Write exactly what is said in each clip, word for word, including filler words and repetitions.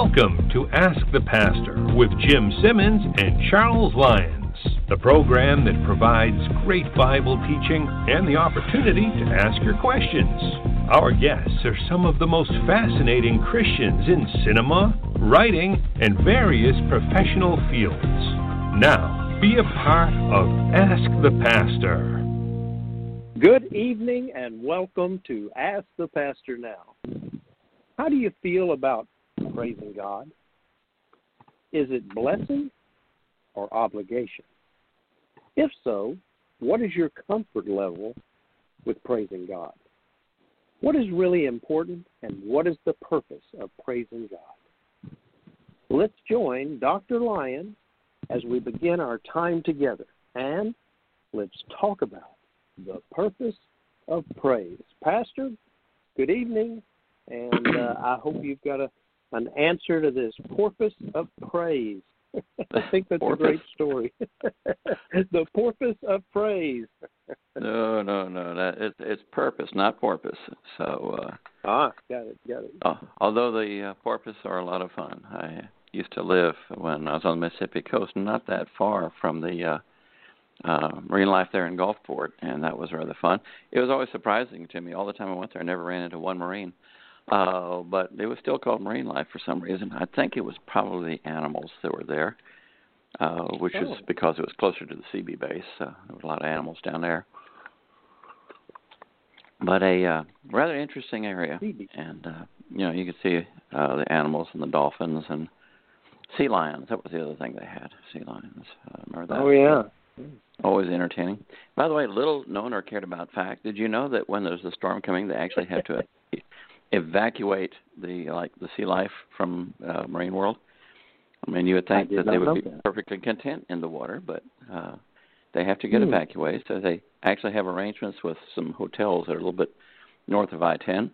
Welcome to Ask the Pastor with Jim Simmons and Charles Lyons, the program that provides great Bible teaching and the opportunity to ask your questions. Our guests are some of the most fascinating Christians in cinema, writing, and various professional fields. Now, be a part of Ask the Pastor. Good evening and welcome to Ask the Pastor Now. How do you feel about praising God? Is it blessing or obligation? If so, what is your comfort level with praising God? What is really important and what is the purpose of praising God? Let's join Doctor Lyon as we begin our time together, and let's talk about the purpose of praise. Pastor, good evening, and uh, I hope you've got a an answer to this porpoise of praise. I think that's porpoise. A great story. The porpoise of praise. no, no, no. That, it, it's purpose, not porpoise. So. Uh, ah, got it, got it. Uh, although the uh, porpoise are a lot of fun. I used to live when I was on the Mississippi coast, not that far from the uh, uh, marine life there in Gulfport, and that was rather fun. It was always surprising to me. All the time I went there, I never ran into one Marine. Uh, but it was still called marine life for some reason. I think it was probably the animals that were there, uh, which oh. is because it was closer to the C B base. Uh, there were a lot of animals down there. But a uh, rather interesting area. C B. And, uh, you know, you could see uh, the animals and the dolphins and sea lions. That was the other thing they had, sea lions. Uh, remember that? Oh, yeah. Always entertaining. By the way, little known or cared about fact, did you know that when there's a storm coming, they actually have to evacuate the like the sea life from uh, marine world? I mean, you would think that they would be that. perfectly content in the water, but uh, they have to get hmm. evacuated. So they actually have arrangements with some hotels that are a little bit north of I ten,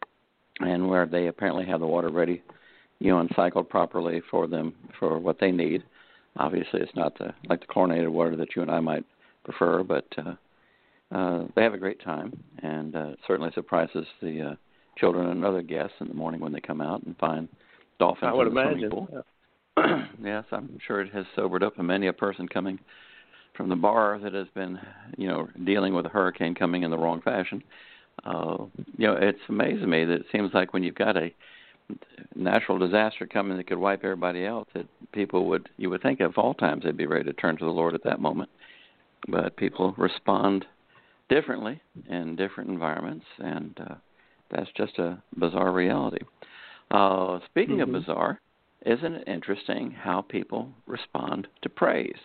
and where they apparently have the water ready, you know, and cycled properly for them for what they need. Obviously, it's not the, like the chlorinated water that you and I might prefer, but uh, uh, they have a great time, and uh, it certainly surprises the uh, children and other guests in the morning when they come out and find dolphins I would in the imagine. swimming pool. Yeah. Yes, I'm sure it has sobered up many a person coming from the bar that has been, you know, dealing with a hurricane coming in the wrong fashion. Uh, you know, it's amazing me that it seems like when you've got a natural disaster coming that could wipe everybody out, that people would, you would think of all times they'd be ready to turn to the Lord at that moment. But people respond differently in different environments, and uh, that's just a bizarre reality. Uh, speaking mm-hmm. of bizarre, isn't it interesting how people respond to praise?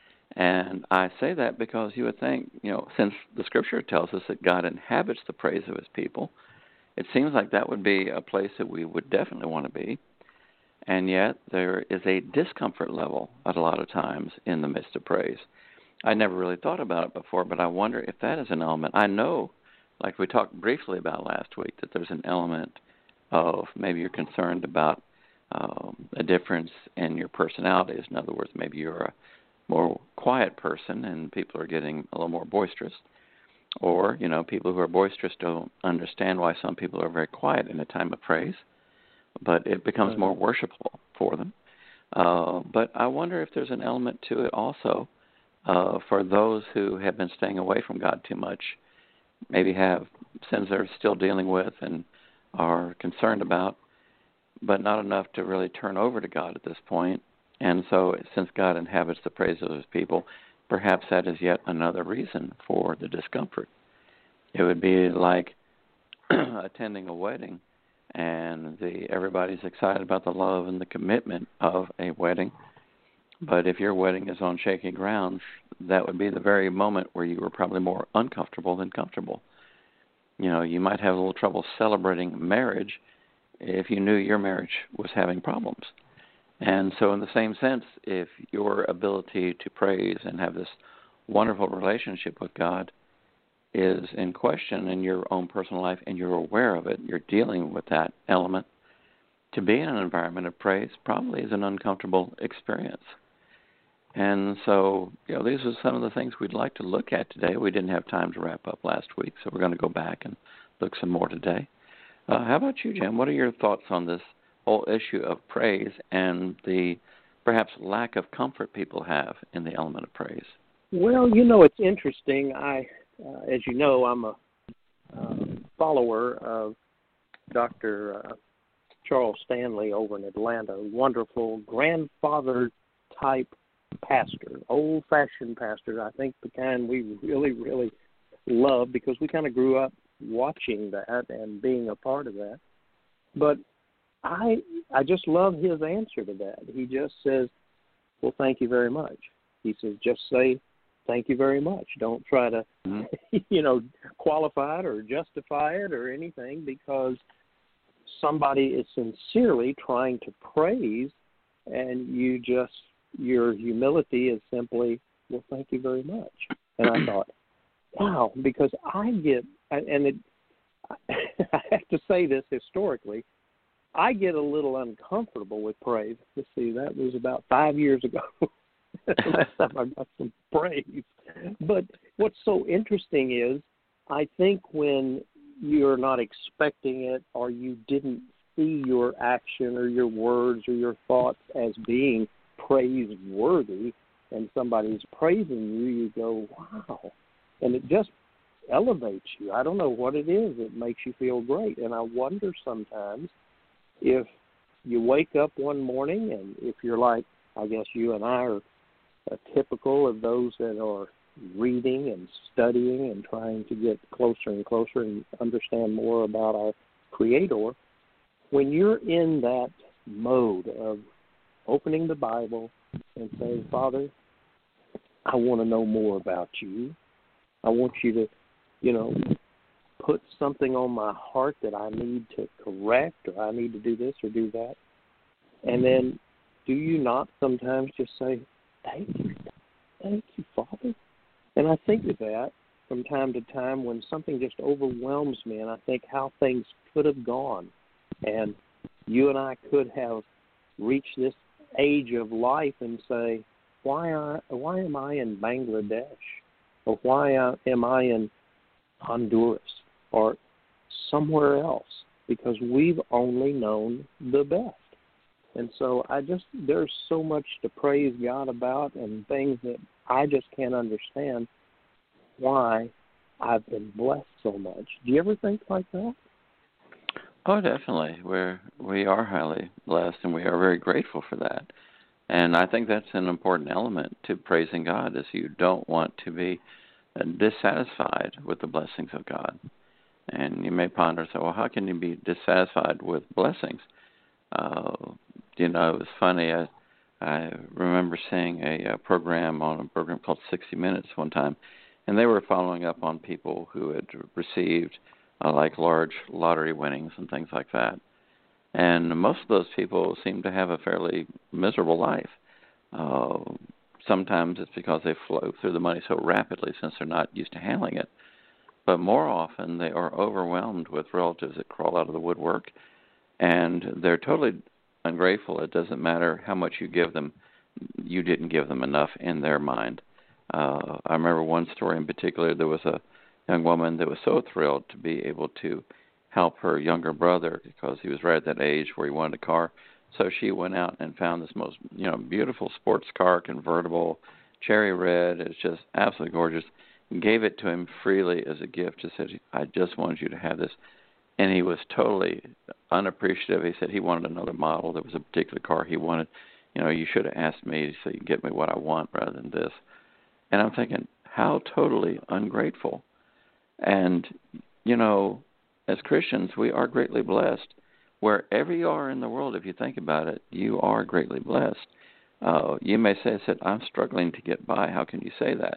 And I say that because you would think, you know, since the Scripture tells us that God inhabits the praise of His people, it seems like that would be a place that we would definitely want to be. And yet there is a discomfort level at a lot of times in the midst of praise. I never really thought about it before, but I wonder if that is an element. I know, like we talked briefly about last week, that there's an element of maybe you're concerned about um, a difference in your personalities. In other words, maybe you're a more quiet person and people are getting a little more boisterous. Or, you know, people who are boisterous don't understand why some people are very quiet in a time of praise, but it becomes more worshipful for them. Uh, but I wonder if there's an element to it also uh, for those who have been staying away from God too much, maybe have sins they're still dealing with and are concerned about, but not enough to really turn over to God at this point. And so since God inhabits the praise of His people, perhaps that is yet another reason for the discomfort. It would be like attending a wedding, and the everybody's excited about the love and the commitment of a wedding. But if your wedding is on shaky ground, that would be the very moment where you were probably more uncomfortable than comfortable. You know, you might have a little trouble celebrating marriage if you knew your marriage was having problems. And so in the same sense, if your ability to praise and have this wonderful relationship with God is in question in your own personal life and you're aware of it, you're dealing with that element, to be in an environment of praise probably is an uncomfortable experience. And so, you know, these are some of the things we'd like to look at today. We didn't have time to wrap up last week, so we're going to go back and look some more today. Uh, how about you, Jim? What are your thoughts on this whole issue of praise and the perhaps lack of comfort people have in the element of praise? Well, you know, it's interesting. I, uh, as you know, I'm a uh, follower of Doctor Uh, Charles Stanley over in Atlanta, wonderful grandfather-type pastor, old-fashioned pastor, I think the kind we really, really love because we kind of grew up watching that and being a part of that. But I I just love his answer to that. He just says, well, thank you very much. He says, just say thank you very much. Don't try to, mm-hmm. you know, qualify it or justify it or anything because somebody is sincerely trying to praise, and you just, your humility is simply, well, thank you very much. And I thought, wow, because I get, and it, I have to say this historically, I get a little uncomfortable with praise. Let's see, that was about five years ago. Last time I got some praise. But what's so interesting is I think when you're not expecting it or you didn't see your action or your words or your thoughts as being praiseworthy and somebody's praising you, you go, wow. And it just elevates you. I don't know what it is. It makes you feel great. And I wonder sometimes if you wake up one morning and if you're like, I guess you and I are uh, typical of those that are reading and studying and trying to get closer and closer and understand more about our Creator, when you're in that mode of opening the Bible and saying, Father, I want to know more about you. I want you to, you know, put something on my heart that I need to correct or I need to do this or do that. And then do you not sometimes just say, thank you, thank you, Father? And I think of that from time to time when something just overwhelms me and I think how things could have gone. And you and I could have reached this age of life and say, why, are, why am I in Bangladesh? Or why am I in Honduras or somewhere else? Because we've only known the best. And so I just, there's so much to praise God about and things that I just can't understand why I've been blessed so much. Do you ever think like that? Oh, definitely. We're, we are highly blessed, and we are very grateful for that. And I think that's an important element to praising God, is you don't want to be dissatisfied with the blessings of God. And you may ponder, so, well, how can you be dissatisfied with blessings? Uh, you know, it was funny. I, I remember seeing a, a program on a program called sixty minutes one time, and they were following up on people who had received uh, like large lottery winnings and things like that. And most of those people seem to have a fairly miserable life. Uh, sometimes it's because they flow through the money so rapidly since they're not used to handling it. But more often they are overwhelmed with relatives that crawl out of the woodwork, and they're totally ungrateful. It doesn't matter how much you give them. You didn't give them enough in their mind. Uh, I remember one story in particular. There was a young woman that was so thrilled to be able to help her younger brother because he was right at that age where he wanted a car. So she went out and found this most, you know, beautiful sports car, convertible, cherry red. It's just absolutely gorgeous. And gave it to him freely as a gift. Just said, I just wanted you to have this. And he was totally unappreciative. He said he wanted another model. There was a particular car he wanted. You know, you should have asked me so you can get me what I want rather than this. And I'm thinking, how totally ungrateful. And, you know, as Christians, we are greatly blessed. Wherever you are in the world, if you think about it, you are greatly blessed. Uh, you may say, I said, I'm struggling to get by. How can you say that?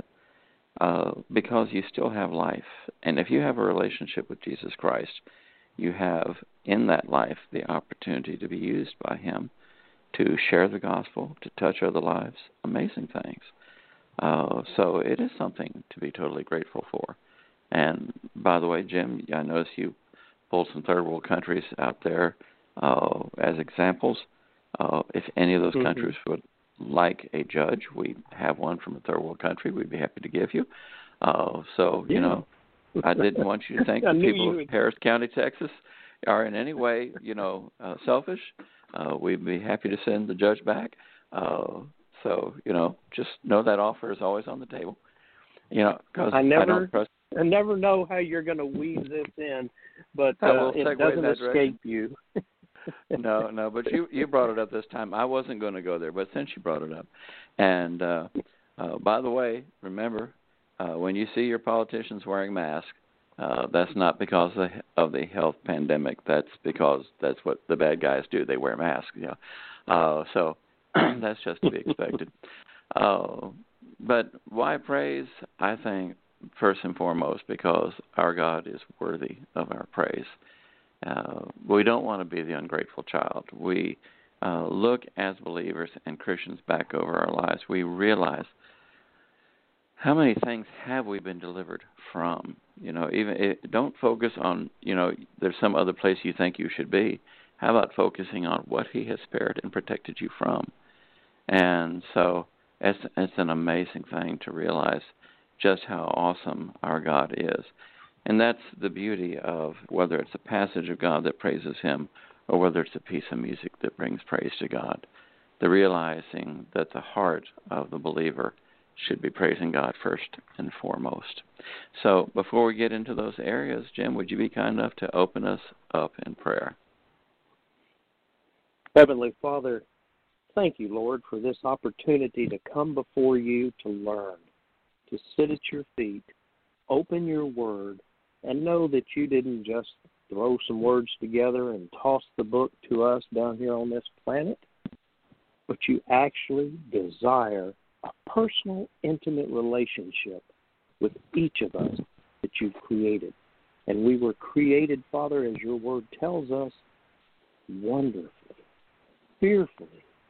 Uh, because you still have life. And if you have a relationship with Jesus Christ, you have in that life the opportunity to be used by Him to share the gospel, to touch other lives, amazing things. Uh, so it is something to be totally grateful for. And by the way, Jim, I notice you pulled some third world countries out there uh, as examples. Uh, if any of those mm-hmm. countries would like a judge, we have one from a third world country. We'd be happy to give you. Uh, so, yeah. you know, I didn't want you to think the people of Harris County, Texas, are in any way, you know, uh, selfish, uh, we'd be happy to send the judge back. Uh, so, you know, just know that offer is always on the table. You know, because I never, I don't trust. I never know how you're going to weave this in, but I will uh, it segue in doesn't that escape direction. you. No, no, but you, you brought it up this time. I wasn't going to go there, but since you brought it up. And, uh, uh, by the way, remember, uh, when you see your politicians wearing masks, uh, that's not because of the, of the health pandemic. That's because that's what the bad guys do. They wear masks. You know? uh, so that's just to be expected. Uh, but why praise? I think, first and foremost, because our God is worthy of our praise. Uh, we don't want to be the ungrateful child. We uh, look as believers and Christians back over our lives. We realize how many things have we been delivered from. You know, even it, don't focus on, you know, there's some other place you think you should be. How about focusing on what He has spared and protected you from? And so it's, it's an amazing thing to realize just how awesome our God is. And that's the beauty of whether it's a passage of God that praises Him or whether it's a piece of music that brings praise to God. The realizing that the heart of the believer should be praising God first and foremost. So before we get into those areas, Jim, would you be kind enough to open us up in prayer? Heavenly Father, thank you, Lord, for this opportunity to come before you to learn, to sit at your feet, open your word, and know that you didn't just throw some words together and toss the book to us down here on this planet, but you actually desire a personal, intimate relationship with each of us that you've created. And we were created, Father, as your word tells us, wonderfully, fearfully.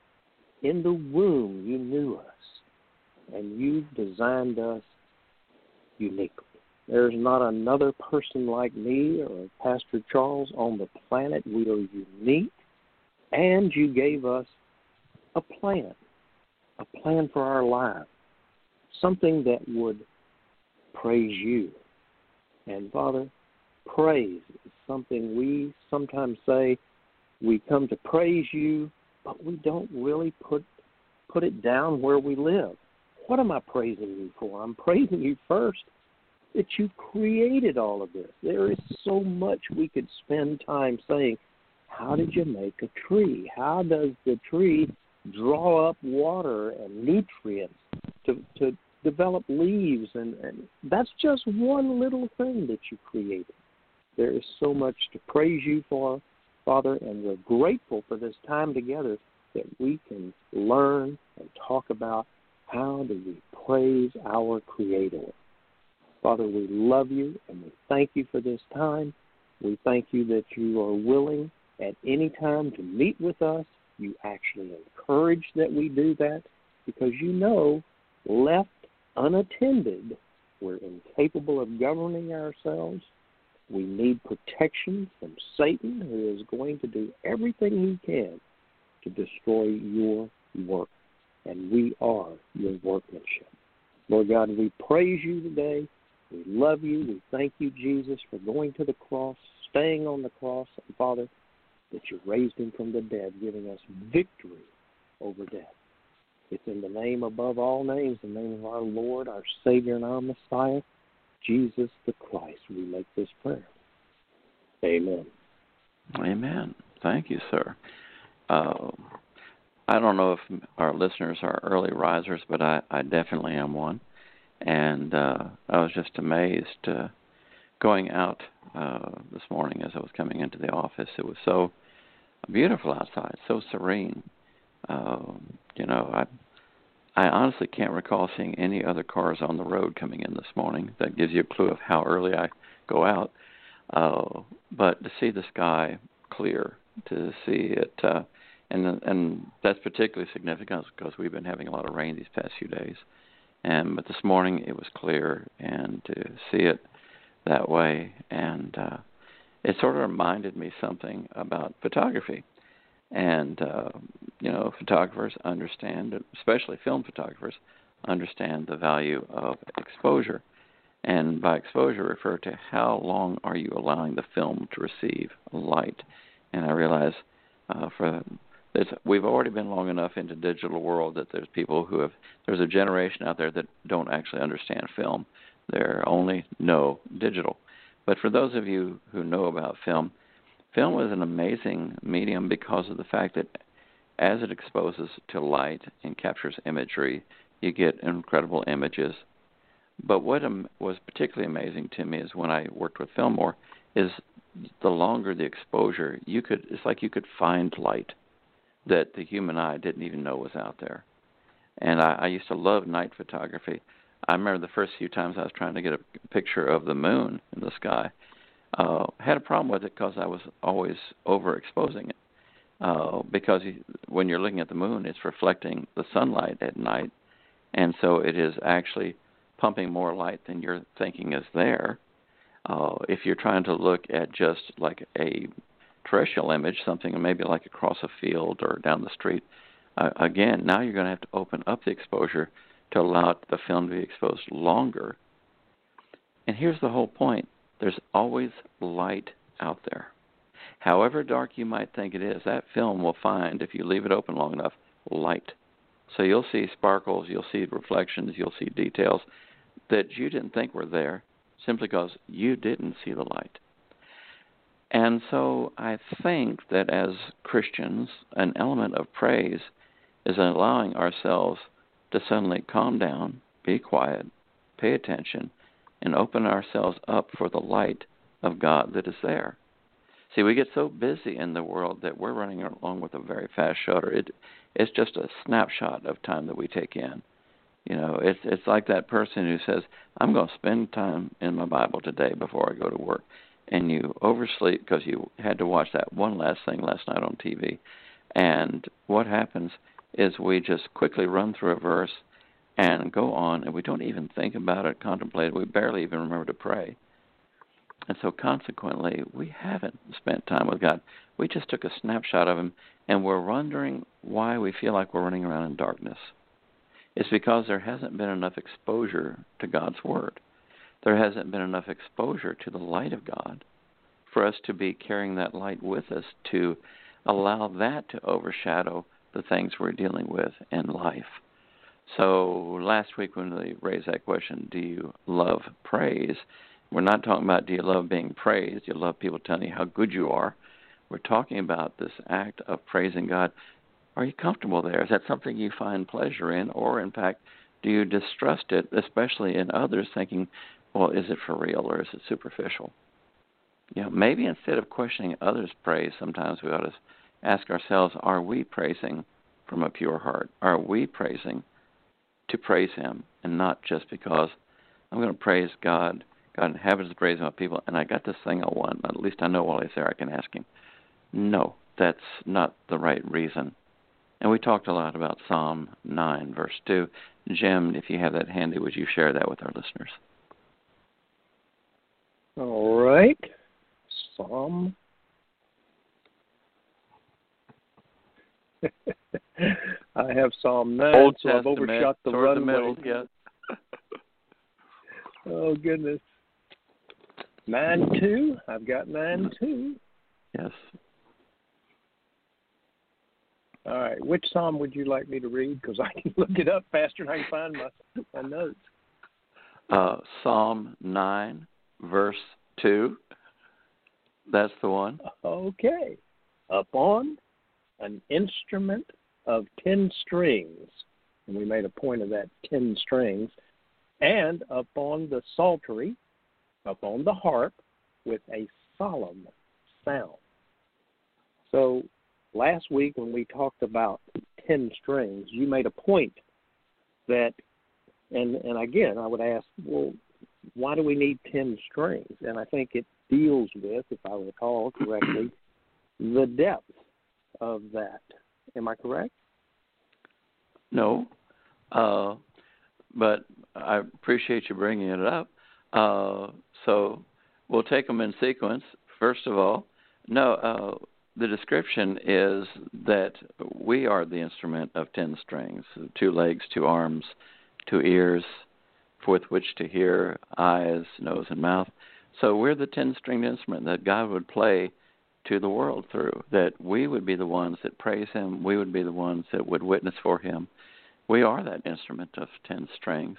In the womb, you knew us, and you designed us uniquely. There's not another person like me or Pastor Charles on the planet. We are unique, and you gave us a plan, a plan for our lives, something that would praise you. And, Father, praise is something we sometimes say we come to praise you, but we don't really put put it down where we live. What am I praising you for? I'm praising you first that you created all of this. There is so much we could spend time saying, how did you make a tree? How does the tree draw up water and nutrients to, to develop leaves? And, and that's just one little thing that you created. There is so much to praise you for, Father, and we're grateful for this time together that we can learn and talk about how do we praise our Creator. Father, we love you and we thank you for this time. We thank you that you are willing at any time to meet with us. You actually encourage that we do that because you know, left unattended, we're incapable of governing ourselves. We need protection from Satan, who is going to do everything he can to destroy your work. And we are your workmanship. Lord God, we praise you today. We love you. We thank you, Jesus, for going to the cross, staying on the cross, and Father, that you raised him from the dead, giving us victory over death. It's in the name above all names, the name of our Lord, our Savior, and our Messiah, Jesus the Christ, we make this prayer. Amen. Amen. Thank you, sir. Uh, I don't know if our listeners are early risers, but I, I definitely am one. And uh, I was just amazed uh, going out uh, this morning as I was coming into the office. It was so beautiful outside, so serene. Uh, you know, I I honestly can't recall seeing any other cars on the road coming in this morning. That gives you a clue of how early I go out. Uh, but to see the sky clear, to see it, uh, and and that's particularly significant because we've been having a lot of rain these past few days. And but this morning it was clear, and to see it that way, and uh, it sort of reminded me something about photography. And, uh, you know, photographers understand, especially film photographers, understand the value of exposure. And by exposure, refer to how long are you allowing the film to receive light. And I realize uh, for it's, we've already been long enough into the digital world that there's people who have, there's a generation out there that don't actually understand film. They only know digital. But for those of you who know about film, film is an amazing medium because of the fact that as it exposes to light and captures imagery, you get incredible images. But what um, was particularly amazing to me is when I worked with film more, is the longer the exposure, you could it's like you could find light that the human eye didn't even know was out there. And I, I used to love night photography. I remember the first few times I was trying to get a picture of the moon in the sky. Uh, had a problem with it because I was always overexposing it. Uh, because you, when you're looking at the moon, it's reflecting the sunlight at night, and so it is actually pumping more light than you're thinking is there. Uh, if you're trying to look at just like a terrestrial image, something maybe like across a field or down the street, uh, again, now you're going to have to open up the exposure to allow the film to be exposed longer. And here's the whole point. There's always light out there. However dark you might think it is, that film will find, if you leave it open long enough, light. So you'll see sparkles, you'll see reflections, you'll see details that you didn't think were there simply because you didn't see the light. And so I think that as Christians, an element of praise is allowing ourselves to suddenly calm down, be quiet, pay attention, and open ourselves up for the light of God that is there. See, we get so busy in the world that we're running along with a very fast shutter. It, it's just a snapshot of time that we take in. You know, it's it's like that person who says, I'm going to spend time in my Bible today before I go to work. And you oversleep because you had to watch that one last thing last night on T V. And what happens is we just quickly run through a verse and go on, and we don't even think about it, contemplate it. We barely even remember to pray. And so consequently, we haven't spent time with God. We just took a snapshot of him, and we're wondering why we feel like we're running around in darkness. It's because there hasn't been enough exposure to God's Word. There hasn't been enough exposure to the light of God for us to be carrying that light with us to allow that to overshadow the things we're dealing with in life. So last week when they raised that question, do you love praise? We're not talking about do you love being praised, you love people telling you how good you are. We're talking about this act of praising God. Are you comfortable there? Is that something you find pleasure in? Or, in fact, do you distrust it, especially in others, thinking, well, is it for real or is it superficial? You know, maybe instead of questioning others' praise, sometimes we ought to ask ourselves, are we praising from a pure heart? Are we praising to praise him and not just because I'm going to praise God, God inhabits the praise of my people, and I got this thing I want. At least I know while he's there I can ask him. No, that's not the right reason. And we talked a lot about Psalm nine, verse two. Jim, if you have that handy, would you share that with our listeners? All right. Psalm. I have Psalm nine, Old so Testament, I've overshot the toward runway. the middle, yeah. Oh, goodness. nine two. I've got nine two. Yes. All right. Which psalm would you like me to read? Because I can look it up faster than I can find my, my notes. Uh, Psalm nine, verse two. That's the one. Okay. Upon an instrument of ten strings, and we made a point of that, ten strings, and upon the psaltery, upon the harp, with a solemn sound. So last week when we talked about ten strings, you made a point that, and, and again, I would ask, well, why do we need ten strings? And I think it deals with, if I recall correctly, the depth of that. Am I correct? No, uh, but I appreciate you bringing it up. Uh, so we'll take them in sequence. First of all, no, uh, the description is that we are the instrument of ten strings, two legs, two arms, two ears, with which to hear, eyes, nose, and mouth. So we're the ten-stringed instrument that God would play to the world through, that we would be the ones that praise him. We would be the ones that would witness for him. We are that instrument of ten strings.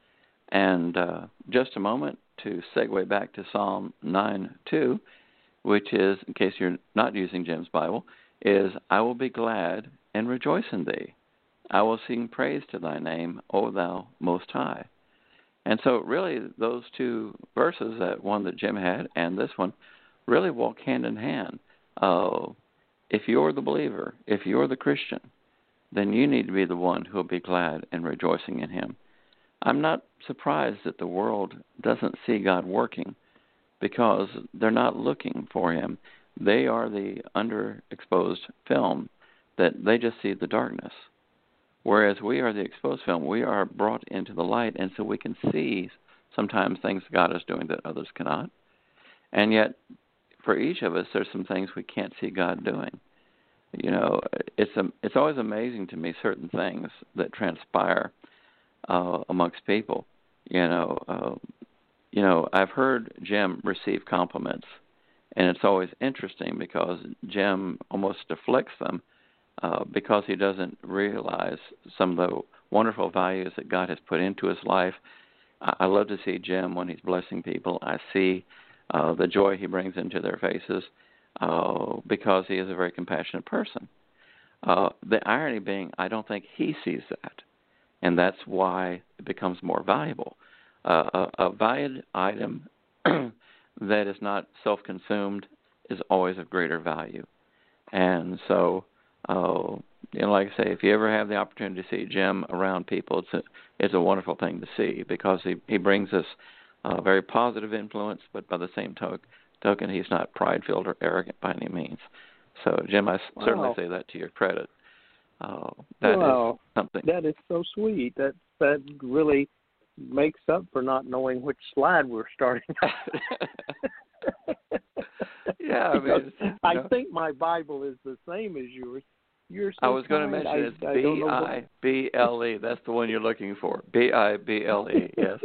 And uh, just a moment to segue back to Psalm nine two, which is, in case you're not using Jim's Bible, is, I will be glad and rejoice in thee. I will sing praise to thy name, O thou Most High. And so really those two verses, that one that Jim had and this one, really walk hand in hand. Uh, if you're the believer, if you're the Christian, then you need to be the one who will be glad and rejoicing in him. I'm not surprised that the world doesn't see God working, because they're not looking for him. They are the underexposed film that they just see the darkness. Whereas we are the exposed film, we are brought into the light, and so we can see sometimes things God is doing that others cannot. And yet, for each of us, there's some things we can't see God doing. You know, it's a, it's always amazing to me, certain things that transpire uh, amongst people. You know, uh, you know, I've heard Jim receive compliments, and it's always interesting because Jim almost deflects them uh, because he doesn't realize some of the wonderful values that God has put into his life. I, I love to see Jim when he's blessing people. I see uh, the joy he brings into their faces uh, because he is a very compassionate person. Uh, the irony being, I don't think he sees that, and that's why it becomes more valuable. Uh, a, a valued item that is not self-consumed is always of greater value. And so, uh, you know, like I say, if you ever have the opportunity to see Jim around people, it's a, it's a wonderful thing to see, because he, he brings us a very positive influence, but by the same to- token, he's not pride-filled or arrogant by any means. So, Jim, I Wow. certainly say that to your credit. Uh, that wow. is something. That is so sweet. That that really makes up for not knowing which slide we're starting. Yeah, I mean, I know. think my Bible is the same as yours. You're so I was going to kind. mention I, it's I B I B L E. That's the one you're looking for. B I B L E, yes.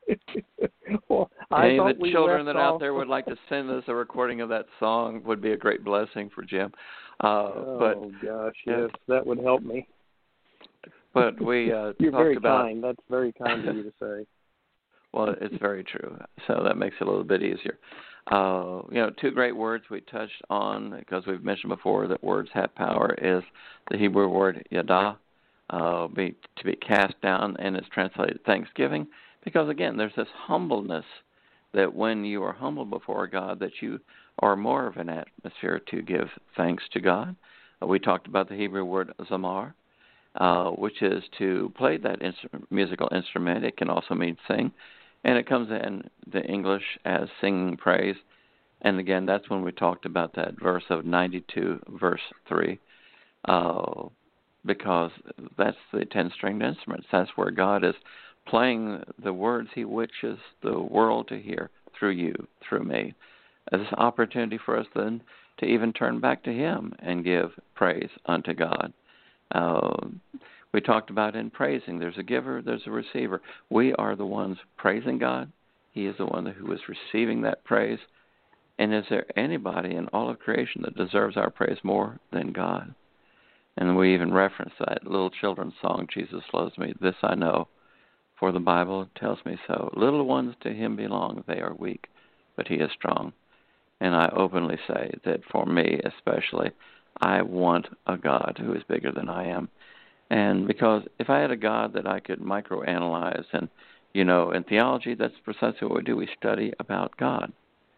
Well, I Any thought of the we children left that out off... there would like to send us a recording of that song would be a great blessing for Jim. Uh, oh, but, gosh, yes. yes, that would help me. But we uh, You're talked very about... kind. That's very kind of you to say. Well, it's very true. So that makes it a little bit easier. Uh, you know, two great words we touched on, because we've mentioned before that words have power, is the Hebrew word yada, uh, be, to be cast down, and it's translated thanksgiving, because, again, there's this humbleness that when you are humble before God, that you are more of an atmosphere to give thanks to God. Uh, we talked about the Hebrew word zamar, uh, which is to play that instrument, musical instrument. It can also mean sing. And it comes in the English as singing praise. And again, that's when we talked about that verse of ninety-two, verse three, uh, because that's the ten-stringed instruments. That's where God is playing the words he wishes the world to hear through you, through me. As an opportunity for us then to even turn back to him and give praise unto God. Uh, we talked about in praising, there's a giver, there's a receiver. We are the ones praising God. He is the one who is receiving that praise. And is there anybody in all of creation that deserves our praise more than God? And we even reference that little children's song, Jesus Loves Me, This I Know, for the Bible tells me so. Little ones to him belong, they are weak, but he is strong. And I openly say that for me especially, I want a God who is bigger than I am. And because if I had a God that I could microanalyze, and, you know, in theology, that's precisely what we do. We study about God.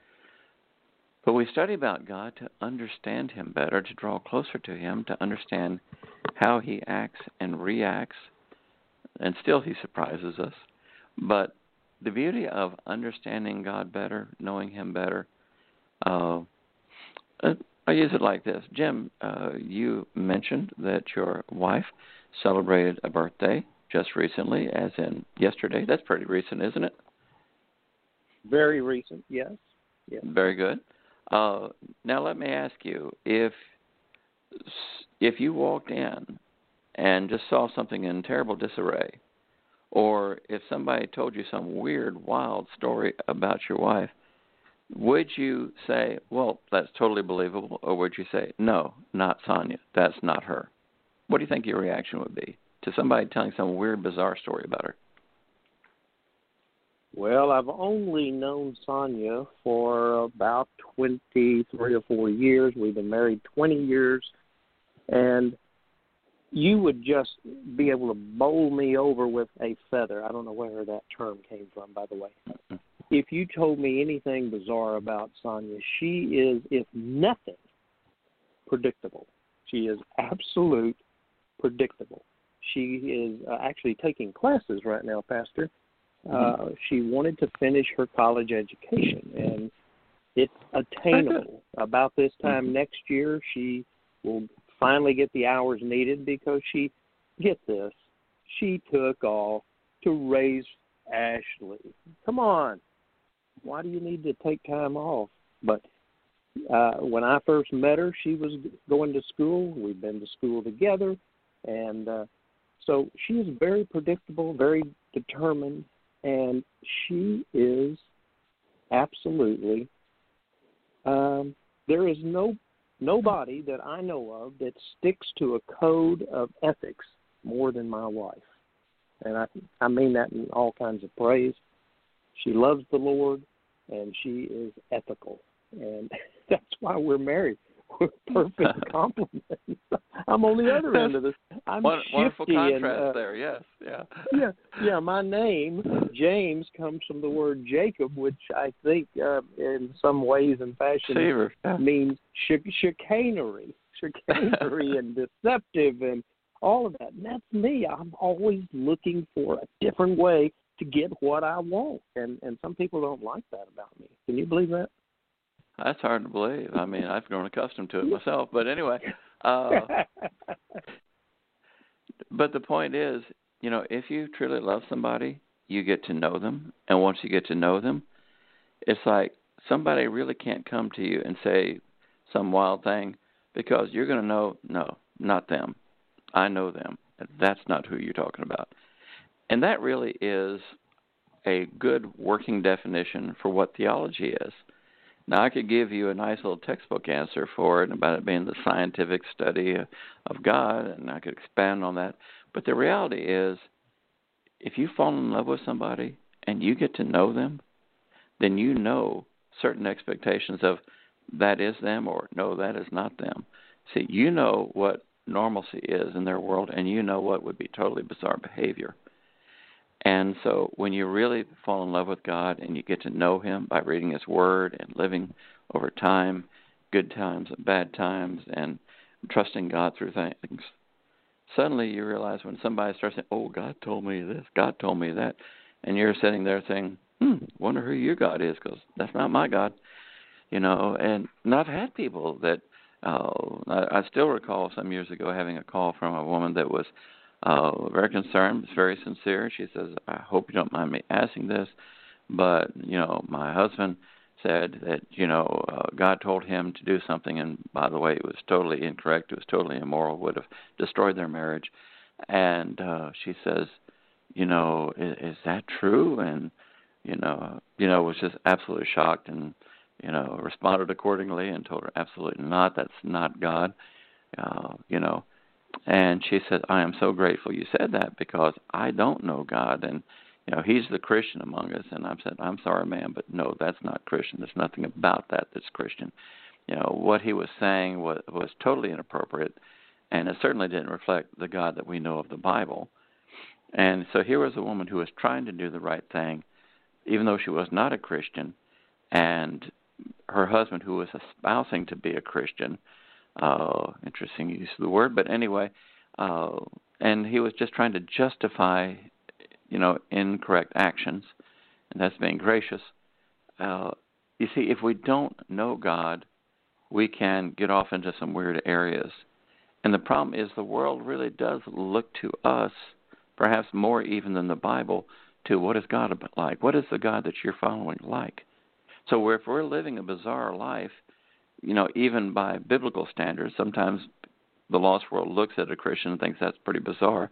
But we study about God to understand him better, to draw closer to him, to understand how he acts and reacts. And still he surprises us. But the beauty of understanding God better, knowing him better, uh, I use it like this. Jim, uh, you mentioned that your wife celebrated a birthday just recently, as in yesterday. That's pretty recent, isn't it? Very recent, yes. yes. Very good. Uh, now let me ask you, if if you walked in and just saw something in terrible disarray, Or if somebody told you some weird, wild story about your wife, would you say, well, that's totally believable, or would you say, no, not Sonia, that's not her? What do you think your reaction would be to somebody telling some weird, bizarre story about her? Well, I've only known Sonia for about twenty-three or four years. We've been married twenty years, and you would just be able to bowl me over with a feather. I don't know where that term came from, by the way. If you told me anything bizarre about Sonia, she is, if nothing, predictable. She is absolute predictable. She is uh, actually taking classes right now, Pastor. Uh, mm-hmm. She wanted to finish her college education, and it's attainable. About this time mm-hmm. next year, she will finally get the hours needed because she, get this, she took off to raise Ashley. Come on. Why do you need to take time off? But uh, when I first met her, she was going to school. We've been to school together. And uh, so she is very predictable, very determined, and she is absolutely, um, there is no nobody that I know of that sticks to a code of ethics more than my wife. And I, I mean that in all kinds of praise. She loves the Lord, and she is ethical. And that's why we're married. We're perfect complement. I'm on the other end of this. I'm One, wonderful contrast and, uh, there, yes. Yeah. yeah, yeah. My name, James, comes from the word Jacob, which I think uh, in some ways and fashion Saver. Yeah. means ch- chicanery, chicanery and deceptive and all of that. And that's me. I'm always looking for a different way to get what I want. And, and some people don't like that about me. Can you believe that? That's hard to believe. I mean, I've grown accustomed to it myself. But anyway, uh, but the point is, you know, if you truly love somebody, you get to know them. And once you get to know them, it's like somebody really can't come to you and say some wild thing because you're going to know, no, not them. I know them. That's not who you're talking about. And that really is a good working definition for what theology is. Now, I could give you a nice little textbook answer for it about it being the scientific study of God, and I could expand on that. But the reality is, if you fall in love with somebody and you get to know them, then you know certain expectations of that is them or no, that is not them. See, you know what normalcy is in their world, and you know what would be totally bizarre behavior. And so when you really fall in love with God and you get to know him by reading his word and living over time, good times and bad times, and trusting God through things, suddenly you realize when somebody starts saying, oh, God told me this, God told me that, and you're sitting there saying, hmm, wonder who your God is, because that's not my God. You know, and, and I've had people that, uh, I, I still recall some years ago having a call from a woman that was Uh, very concerned, very sincere. She says, I hope you don't mind me asking this, but, you know, my husband said that, you know, uh, God told him to do something, and by the way, it was totally incorrect, it was totally immoral, would have destroyed their marriage. And uh, she says, you know, is, is that true? And, you know, you know, was just absolutely shocked and, you know, responded accordingly and told her, absolutely not, that's not God, uh, you know. And she said, I am so grateful you said that because I don't know God. And, you know, he's the Christian among us. And I said, I'm sorry, ma'am, but no, that's not Christian. There's nothing about that that's Christian. You know, what he was saying was, was totally inappropriate, and it certainly didn't reflect the God that we know of the Bible. And so here was a woman who was trying to do the right thing, even though she was not a Christian, and her husband, who was espousing to be a Christian, Uh, interesting use of the word, but anyway, uh, and he was just trying to justify, you know, incorrect actions, and that's being gracious. Uh, you see, if we don't know God, we can get off into some weird areas. And the problem is the world really does look to us, perhaps more even than the Bible, to what is God like? What is the God that you're following like? So if we're living a bizarre life, you know, even by biblical standards, sometimes the lost world looks at a Christian and thinks that's pretty bizarre.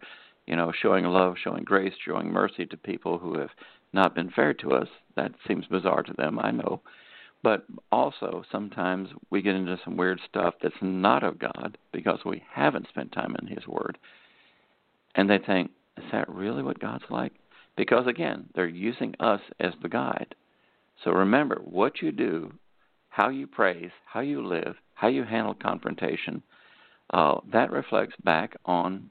you know, showing love, showing grace, showing mercy to people who have not been fair to us. That seems bizarre to them, I know. But also, sometimes we get into some weird stuff that's not of God because we haven't spent time in His Word. And they think, is that really what God's like? Because, again, they're using us as the guide. So remember, what you do, how you praise, how you live, how you handle confrontation, uh, that reflects back on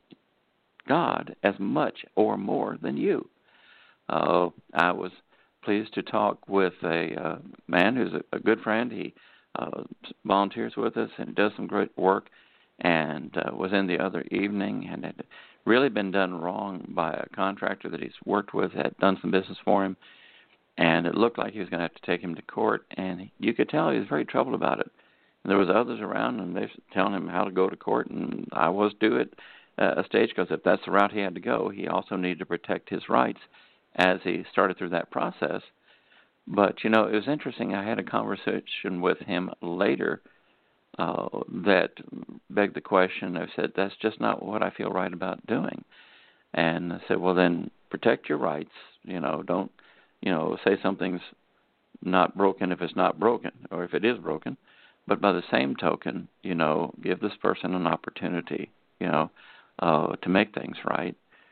God as much or more than you. Uh, I was pleased to talk with a uh, man who's a, a good friend. He uh, volunteers with us and does some great work, and uh, was in the other evening and had really been done wrong by a contractor that he's worked with, had done some business for him, and it looked like he was going to have to take him to court, and you could tell he was very troubled about it. And there was others around, and they were telling him how to go to court, and I was due at uh, a stage because if that's the route he had to go, he also needed to protect his rights as he started through that process. But, you know, it was interesting. I had a conversation with him later uh, that begged the question. I said, that's just not what I feel right about doing. And I said, well, then protect your rights. You know, don't, you know, say something's not broken if it's not broken or if it is broken. But by the same token, you know, give this person an opportunity, you know, uh, to make things right.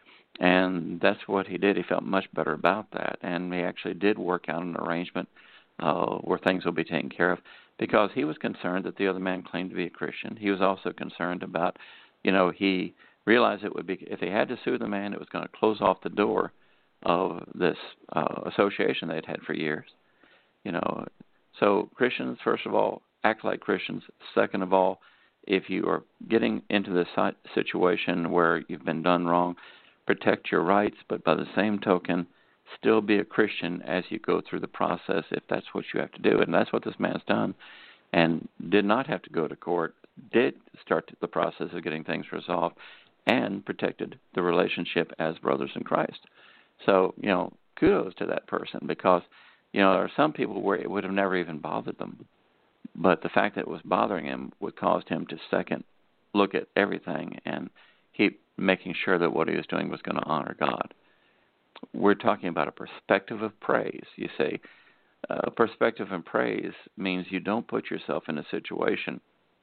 And that's what he did. He felt much better about that. And he actually did work out an arrangement uh, where things will be taken care of because he was concerned that the other man claimed to be a Christian. He was also concerned about, you know, he realized it would be, if he had to sue the man, it was going to close off the door of this uh, association they'd had for years. You know, so Christians, first of all, act like Christians. Second of all, if you are getting into this situation where you've been done wrong, protect your rights, but by the same token, still be a Christian as you go through the process if that's what you have to do. And that's what this man's done, and did not have to go to court, did start the process of getting things resolved, and protected the relationship as brothers in Christ. So, you know, kudos to that person because, you know, there are some people where it would have never even bothered them. But the fact that it was bothering him would cause him to second look at everything and keep making sure that what he was doing was going to honor God. We're talking about a perspective of praise. You say, uh, perspective and praise means you don't put yourself in a situation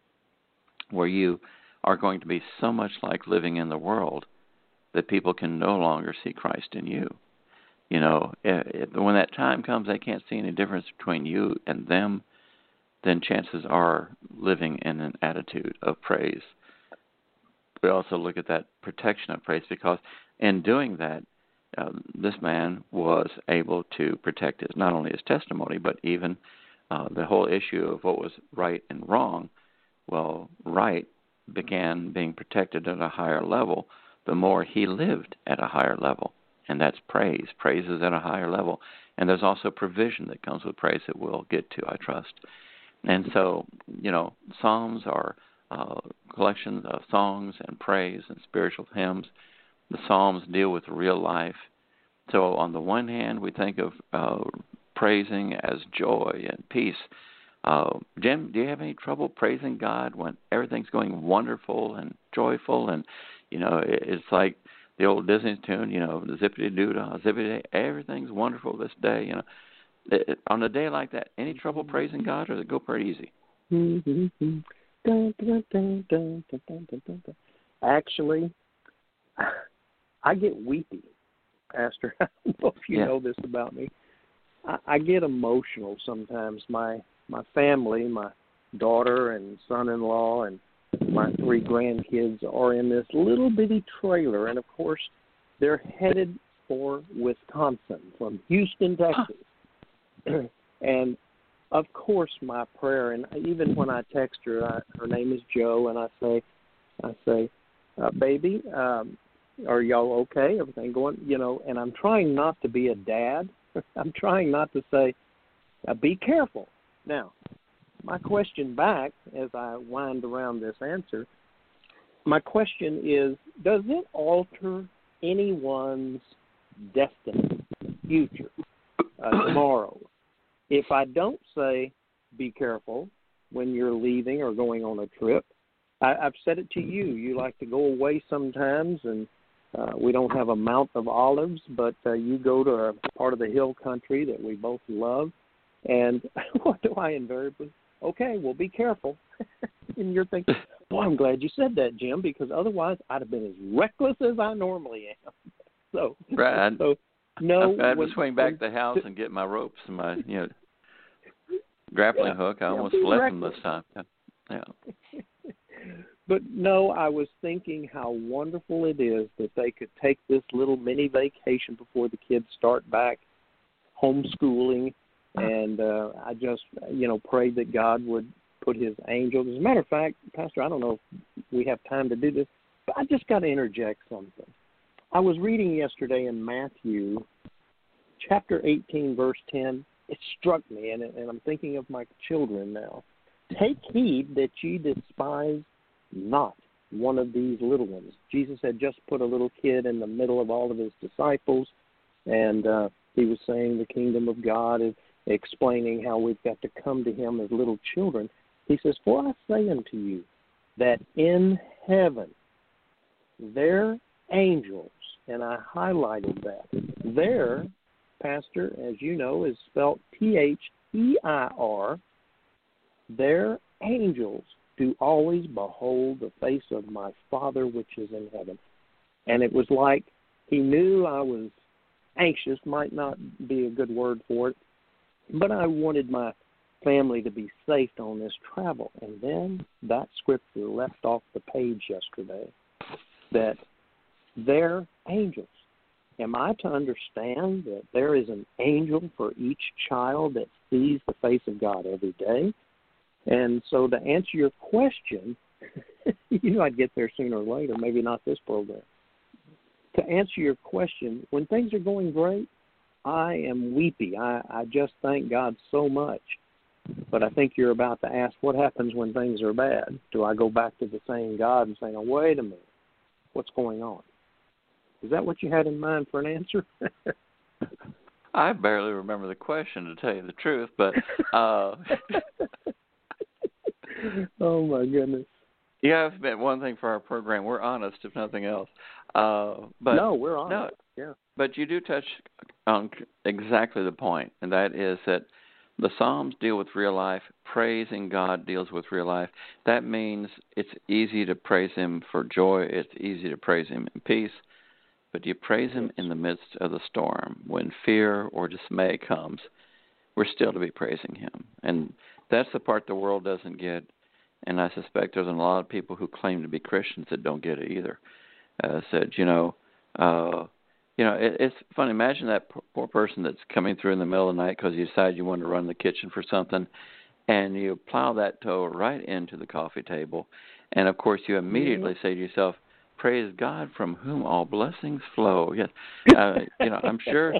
where you are going to be so much like living in the world that people can no longer see Christ in you. You know, if, if, when that time comes, they can't see any difference between you and them, then chances are living in an attitude of praise. We also look at that protection of praise because in doing that, uh, this man was able to protect his, not only his testimony, but even uh, the whole issue of what was right and wrong. Well, right began being protected at a higher level the more he lived at a higher level, and that's praise. Praise is at a higher level, and there's also provision that comes with praise that we'll get to, I trust. And so, you know, Psalms are uh, collections of songs and praise and spiritual hymns. The Psalms deal with real life. So on the one hand, we think of uh, praising as joy and peace. Uh, Jim, do you have any trouble praising God when everything's going wonderful and joyful? And, you know, it, it's like the old Disney tune, you know, the zippity-doo-dah, zippity, everything's wonderful this day, you know. It, on a day like that, any trouble praising God, or does it go pretty easy? Mm-hmm. Dun, dun, dun, dun, dun, dun, dun, dun. Actually, I get weepy, Pastor. I don't know if you yeah. know this about me. I, I get emotional sometimes. My my family, my daughter and son-in-law and my three grandkids are in this little bitty trailer, and of course, they're headed for Wisconsin from Houston, Texas. Huh. And of course, my prayer, and even when I text her, I, her name is Jo, and I say, I say, uh, baby, um, are y'all okay? Everything going, you know? And I'm trying not to be a dad. I'm trying not to say, uh, be careful. Now, my question back, as I wind around this answer, my question is, does it alter anyone's destiny, future, uh, tomorrow? If I don't say, be careful when you're leaving or going on a trip, I, I've said it to you. You like to go away sometimes, and Uh, we don't have a Mount of Olives, but uh, you go to a part of the hill country that we both love. And what do I invariably? Okay, well, be careful. And you're thinking, boy, I'm glad you said that, Jim, because otherwise I'd have been as reckless as I normally am. So, right. so no. I had when, to swing back when, to the house and get my ropes and my, you know, grappling yeah, hook. I yeah, almost be left reckless. them this time. Yeah. But no, I was thinking how wonderful it is that they could take this little mini vacation before the kids start back homeschooling. And uh, I just, you know, prayed that God would put his angels. As a matter of fact, Pastor, I don't know if we have time to do this, but I just got to interject something. I was reading yesterday in Matthew chapter eighteen, verse ten. It struck me, and, and I'm thinking of my children now. Take heed that ye despise not one of these little ones. Jesus had just put a little kid in the middle of all of his disciples, and uh, he was saying the kingdom of God is explaining how we've got to come to him as little children. He says, for I say unto you that in heaven their angels, and I highlighted that, their, Pastor, as you know, is spelled T H E I R, their angels do always behold the face of my Father which is in heaven. And it was like he knew I was anxious, might not be a good word for it, but I wanted my family to be safe on this travel. And then that scripture left off the page yesterday, that they're angels. Am I to understand that there is an angel for each child that sees the face of God every day? And so to answer your question, you know I'd get there sooner or later, maybe not this program. To answer your question, when things are going great, I am weepy. I, I just thank God so much. But I think you're about to ask, what happens when things are bad? Do I go back to the same God and say, oh, wait a minute, what's going on? Is that what you had in mind for an answer? I barely remember the question, to tell you the truth, but... Uh, oh, my goodness. Yeah, it's been one thing for our program. We're honest, if nothing else. Uh, but no, we're honest. No, yeah. But you do touch on exactly the point, and that is that the Psalms deal with real life. Praising God deals with real life. That means it's easy to praise him for joy. It's easy to praise him in peace. But you praise him in the midst of the storm. When fear or dismay comes, we're still to be praising him. And that's the part the world doesn't get. And I suspect there's a lot of people who claim to be Christians that don't get it either. Uh, said, you know, uh, you know, it, it's funny. Imagine that poor person that's coming through in the middle of the night because you decide you want to run the kitchen for something, and you plow that toe right into the coffee table, and of course you immediately say to yourself, "Praise God, from whom all blessings flow." Yes, uh, you know, I'm sure.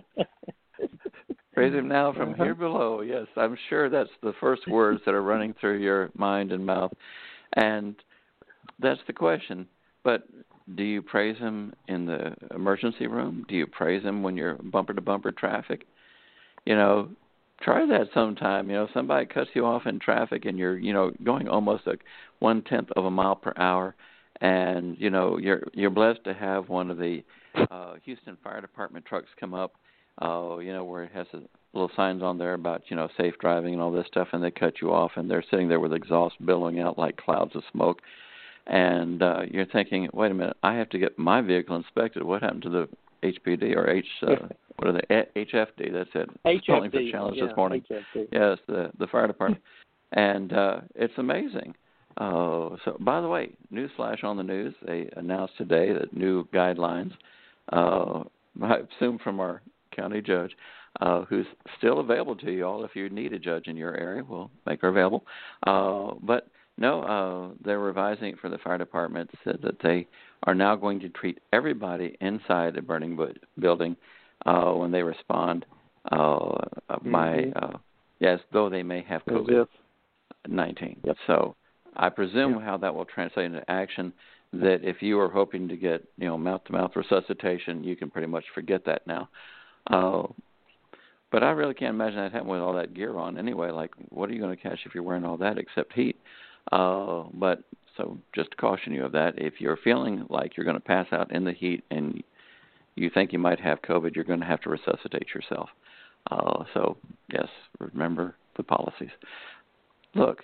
Praise him now from uh-huh. here below. Yes, I'm sure that's the first words that are running through your mind and mouth, and that's the question. But do you praise him in the emergency room? Do you praise him when you're bumper-to-bumper traffic? You know, try that sometime. You know, somebody cuts you off in traffic and you're, you know, going almost a one-tenth of a mile per hour, and, you know, you're you're blessed to have one of the uh, Houston Fire Department trucks come up, uh, you know, where it has a little signs on there about, you know, safe driving and all this stuff, and they cut you off, and they're sitting there with exhaust billowing out like clouds of smoke. And uh, you're thinking, wait a minute, I have to get my vehicle inspected. What happened to the H P D or H? Uh, what are they? H F D. That's it. H F D. For challenge yeah, this morning. H F D. Yes, the the fire department, and uh, it's amazing. Uh, so, by the way, newsflash on the news: they announced today that new guidelines, uh, I assume from our county judge, uh, who's still available to you all. If you need a judge in your area, we'll make her available. Uh, but No, uh, they're revising it for the fire department, said that they are now going to treat everybody inside a burning building uh, when they respond uh, mm-hmm. by, uh, yes, though they may have COVID nineteen. Yep. So I presume yep. how that will translate into action, that if you are hoping to get, you know, mouth-to-mouth resuscitation, you can pretty much forget that now. Uh, but I really can't imagine that happening with all that gear on anyway. Like, what are you going to catch if you're wearing all that except heat? Uh, but So just to caution you of that, if you're feeling like you're going to pass out in the heat and you think you might have COVID, you're going to have to resuscitate yourself. Uh, so, yes, remember the policies. Look,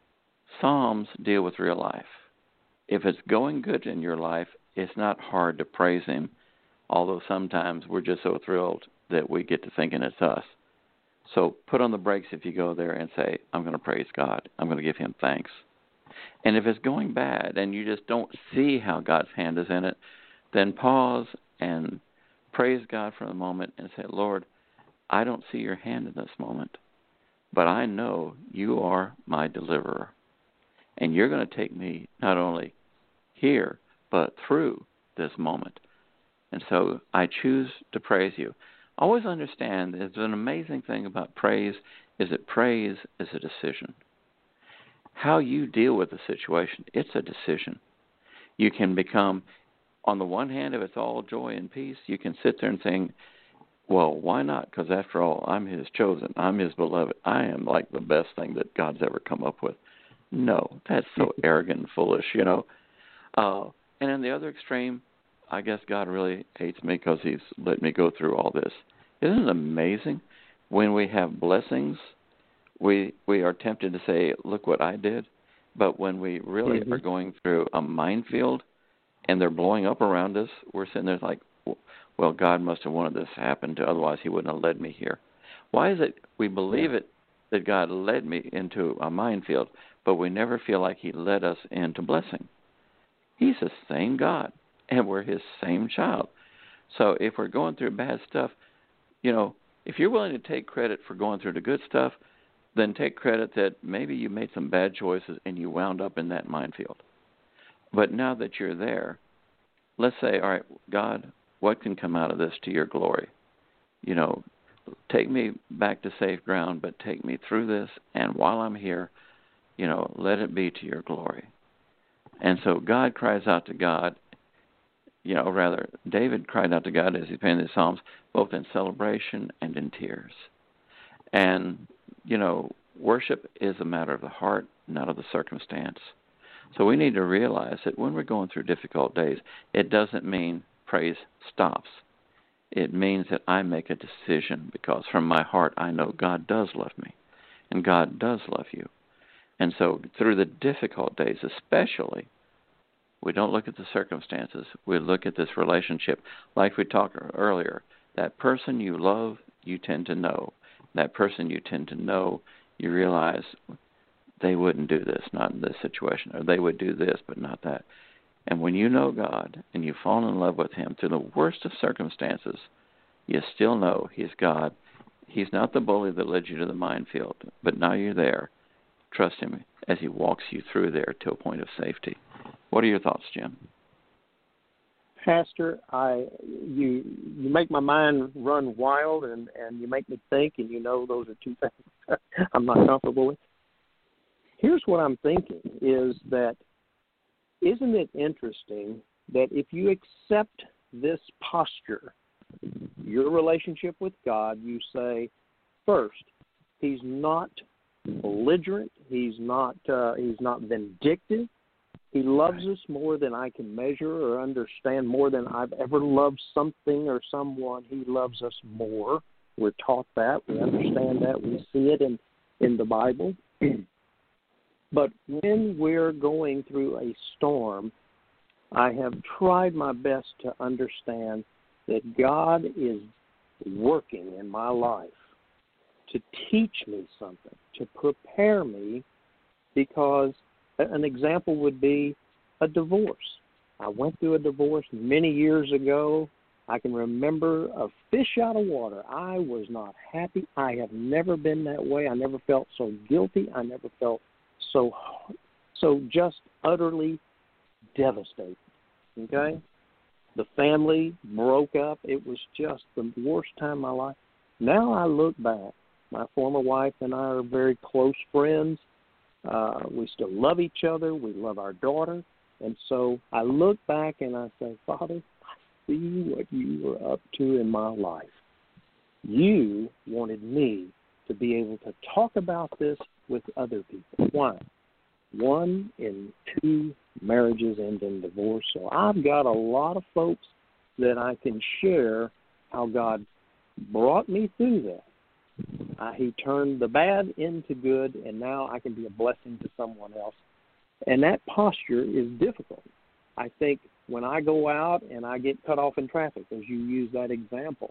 Psalms deal with real life. If it's going good in your life, it's not hard to praise him, although sometimes we're just so thrilled that we get to thinking it's us. So put on the brakes if you go there and say, I'm going to praise God. I'm going to give him thanks. And if it's going bad and you just don't see how God's hand is in it, then pause and praise God for a moment and say, Lord, I don't see your hand in this moment, but I know you are my deliverer. And you're going to take me not only here, but through this moment. And so I choose to praise you. Always understand there's an amazing thing about praise is that praise is a decision. How you deal with the situation, it's a decision. You can become, on the one hand, if it's all joy and peace, you can sit there and think, well, why not? Because after all, I'm his chosen. I'm his beloved. I am like the best thing that God's ever come up with. No, that's so arrogant and foolish, you know. Uh, and in the other extreme, I guess God really hates me because he's let me go through all this. Isn't it amazing? When we have blessings, we we are tempted to say, look what I did. But when we really mm-hmm. are going through a minefield and they're blowing up around us, we're sitting there like, well, God must have wanted this to happen, to, otherwise he wouldn't have led me here. Why is it we believe yeah. it that God led me into a minefield, but we never feel like he led us into blessing? He's the same God, and we're his same child. So if we're going through bad stuff, you know, if you're willing to take credit for going through the good stuff, then take credit that maybe you made some bad choices and you wound up in that minefield. But now that you're there, let's say, all right, God, what can come out of this to your glory? You know, take me back to safe ground, but take me through this, and while I'm here, you know, let it be to your glory. And so God cries out to God, you know, rather, David cried out to God as he penned the Psalms, both in celebration and in tears. And, you know, worship is a matter of the heart, not of the circumstance. So we need to realize that when we're going through difficult days, it doesn't mean praise stops. It means that I make a decision because from my heart I know God does love me and God does love you. And so through the difficult days especially, we don't look at the circumstances. We look at this relationship. Like we talked earlier, that person you love, you tend to know. That person you tend to know, you realize they wouldn't do this, not in this situation, or they would do this, but not that. And when you know God and you fall in love with him through the worst of circumstances, you still know he's God. He's not the bully that led you to the minefield, but now you're there. Trust him as he walks you through there to a point of safety. What are your thoughts, Jim? Pastor, I you you make my mind run wild, and, and you make me think, and you know those are two things I'm not comfortable with. Here's what I'm thinking is that isn't it interesting that if you accept this posture, your relationship with God, you say, first, he's not belligerent, he's not uh, he's not vindictive. He loves us more than I can measure or understand, more than I've ever loved something or someone. He loves us more. We're taught that. We understand that. We see it in, in the Bible. But when we're going through a storm, I have tried my best to understand that God is working in my life to teach me something, to prepare me, because an example would be a divorce. I went through a divorce many years ago. I can remember a fish out of water. I was not happy. I have never been that way. I never felt so guilty. I never felt so so just utterly devastated. Okay? The family broke up. It was just the worst time of my life. Now I look back. My former wife and I are very close friends. Uh, we still love each other. We love our daughter. And so I look back and I say, Father, I see what you were up to in my life. You wanted me to be able to talk about this with other people. Why? one in two marriages end in divorce. So I've got a lot of folks that I can share how God brought me through that. Uh, he turned the bad into good, and now I can be a blessing to someone else. And that posture is difficult. I think when I go out and I get cut off in traffic, as you use that example,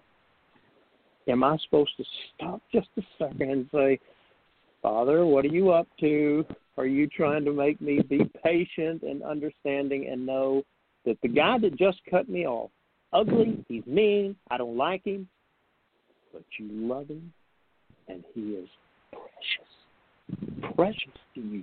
am I supposed to stop just a second and say, Father, what are you up to? Are you trying to make me be patient and understanding and know that the guy that just cut me off, ugly, he's mean, I don't like him, but you love him, and he is precious, precious to you.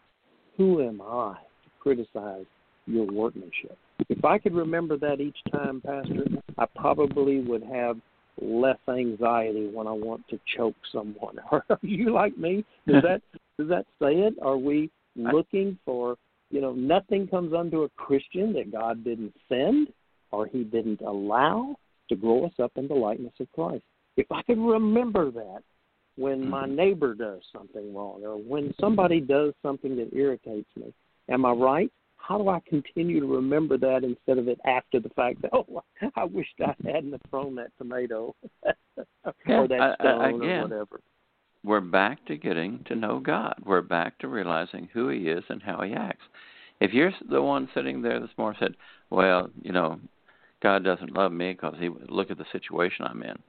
Who am I to criticize your workmanship? If I could remember that each time, Pastor, I probably would have less anxiety when I want to choke someone. Are you like me? Does that does that say it? Are we looking for, you know, nothing comes unto a Christian that God didn't send or he didn't allow to grow us up in the likeness of Christ? If I could remember that when my neighbor does something wrong or when somebody does something that irritates me, am I right? How do I continue to remember that instead of it after the fact that, oh, I wished I hadn't have thrown that tomato or that stone I, I, again, or whatever? We're back to getting to know God. We're back to realizing who he is and how he acts. If you're the one sitting there this morning said, well, you know, God doesn't love me because he look at the situation I'm in,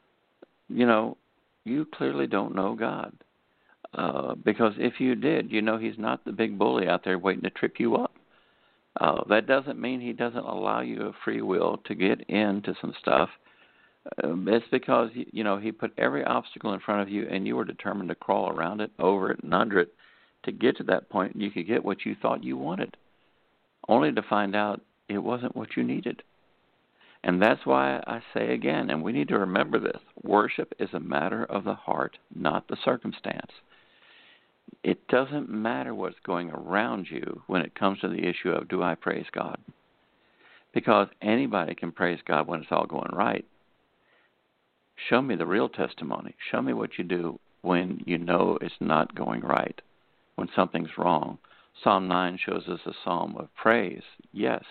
you know, you clearly don't know God. Uh, because if you did, you know he's not the big bully out there waiting to trip you up. Uh, that doesn't mean he doesn't allow you a free will to get into some stuff. Um, it's because, you know, he put every obstacle in front of you and you were determined to crawl around it, over it, and under it to get to that point and you could get what you thought you wanted, only to find out it wasn't what you needed. And that's why I say again, and we need to remember this, worship is a matter of the heart, not the circumstance. It doesn't matter what's going around you when it comes to the issue of, do I praise God? Because anybody can praise God when it's all going right. Show me the real testimony. Show me what you do when you know it's not going right, when something's wrong. Psalm nine shows us a psalm of praise, yes.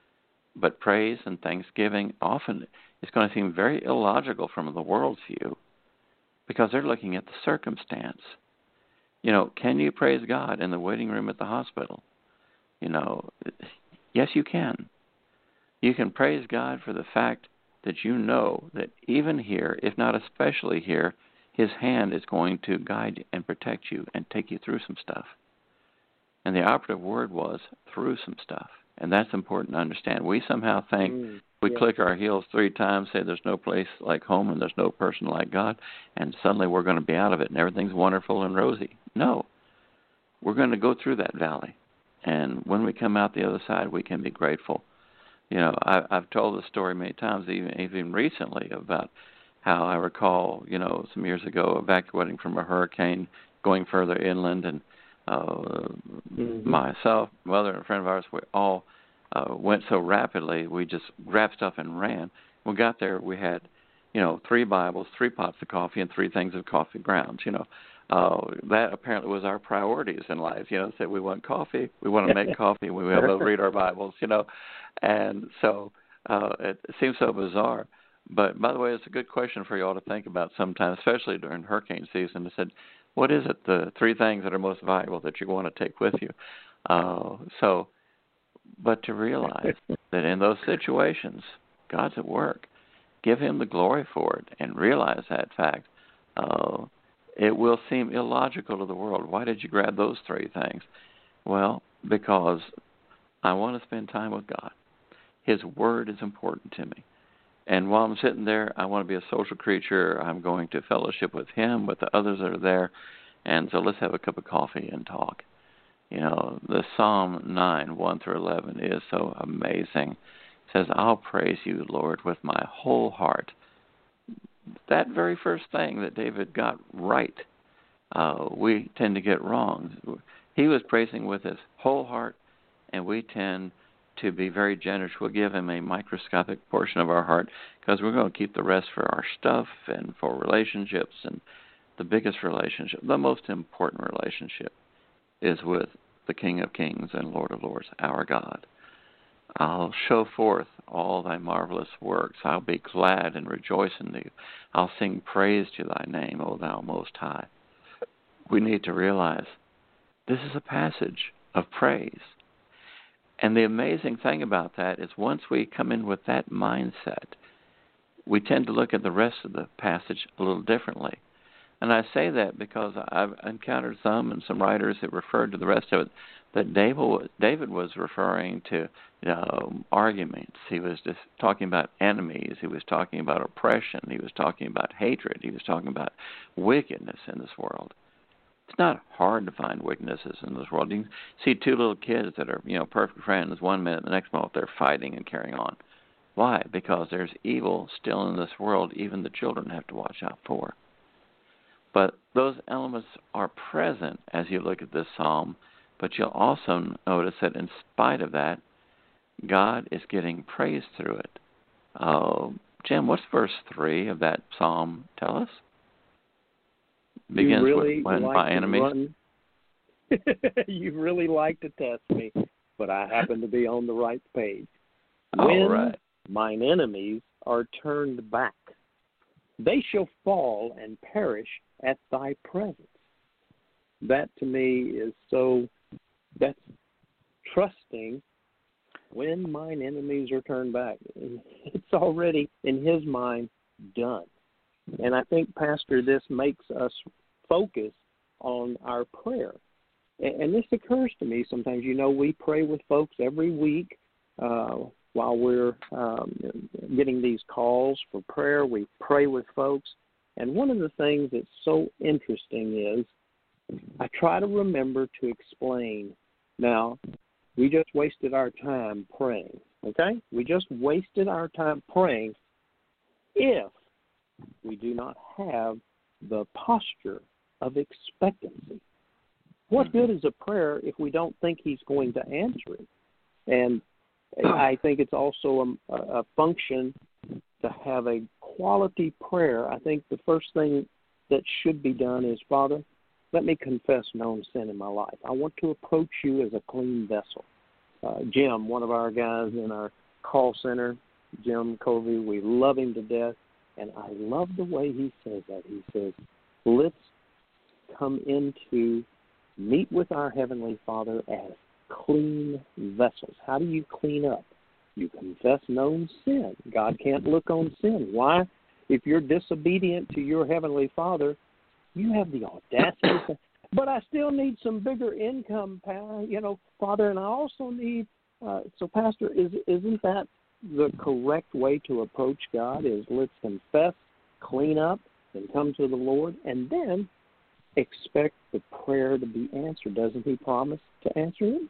But praise and thanksgiving often is going to seem very illogical from the world's view because they're looking at the circumstance. You know, can you praise God in the waiting room at the hospital? You know, yes, you can. You can praise God for the fact that you know that even here, if not especially here, his hand is going to guide and protect you and take you through some stuff. And the operative word was through some stuff. And that's important to understand. We somehow think mm, we yeah. click our heels three times, say there's no place like home and there's no person like God, and suddenly we're going to be out of it and everything's wonderful and rosy. No. We're going to go through that valley. And when we come out the other side, we can be grateful. You know, I, I've told the story many times, even even recently, about how I recall, you know, some years ago evacuating from a hurricane, going further inland, and uh, mm-hmm. myself, mother, and a friend of ours, we all uh, went so rapidly, we just grabbed stuff and ran. When we got there, we had, you know, three Bibles, three pots of coffee, and three things of coffee grounds, you know. Uh, that apparently was our priorities in life, you know, said we want coffee, we want to make coffee, we want to read our Bibles, you know. And so uh, it seems so bizarre. But, by the way, it's a good question for you all to think about sometime, especially during hurricane season. I said, what is it, the three things that are most valuable that you want to take with you? Uh, so, but to realize that in those situations, God's at work. Give him the glory for it and realize that fact. Uh, it will seem illogical to the world. Why did you grab those three things? Well, because I want to spend time with God. His word is important to me. And while I'm sitting there, I want to be a social creature. I'm going to fellowship with him, with the others that are there. And so let's have a cup of coffee and talk. You know, the Psalm nine, one through eleven is so amazing. It says, I'll praise you, Lord, with my whole heart. That very first thing that David got right, uh, we tend to get wrong. He was praising with his whole heart, and we tend to be very generous. We'll give him a microscopic portion of our heart because we're going to keep the rest for our stuff and for relationships. And the biggest relationship, the most important relationship, is with the King of kings and Lord of lords, our God. I'll show forth all thy marvelous works. I'll be glad and rejoice in thee. I'll sing praise to thy name, O thou most high. We need to realize this is a passage of praise. And the amazing thing about that is once we come in with that mindset, we tend to look at the rest of the passage a little differently. And I say that because I've encountered some and some writers that referred to the rest of it that David, David was referring to you know, arguments. He was just talking about enemies. He was talking about oppression. He was talking about hatred. He was talking about wickedness in this world. It's not hard to find weaknesses in this world. You can see two little kids that are, you know, perfect friends. One minute, the next moment, they're fighting and carrying on. Why? Because there's evil still in this world. Even the children have to watch out for. But those elements are present as you look at this psalm. But you'll also notice that in spite of that, God is getting praise through it. Uh, Jim, what's verse three of that psalm tell us? Begins you really with when like my enemies. Run. You really like to test me, but I happen to be on the right page. When All right. mine enemies are turned back, they shall fall and perish at thy presence. That to me is so, that's trusting when mine enemies are turned back. It's already, in his mind, done. And I think, Pastor, this makes us focus on our prayer. And this occurs to me sometimes. You know, we pray with folks every week uh, while we're um, getting these calls for prayer. We pray with folks. And one of the things that's so interesting is I try to remember to explain. Now, we just wasted our time praying, okay? We just wasted our time praying if we do not have the posture of expectancy. What good is a prayer if we don't think he's going to answer it? And I think it's also a, a function to have a quality prayer. I think the first thing that should be done is, Father, let me confess known sin in my life. I want to approach you as a clean vessel. Uh, Jim, one of our guys in our call center, Jim Covey, we love him to death. And I love the way he says that. He says, let's come into meet with our Heavenly Father as clean vessels. How do you clean up? You confess known sin. God can't look on sin. Why? If you're disobedient to your Heavenly Father, you have the audacity to say, but I still need some bigger income, you know, Father, and I also need, uh, so Pastor, is, isn't that the correct way to approach God is let's confess, clean up, and come to the Lord, and then expect the prayer to be answered. Doesn't he promise to answer it?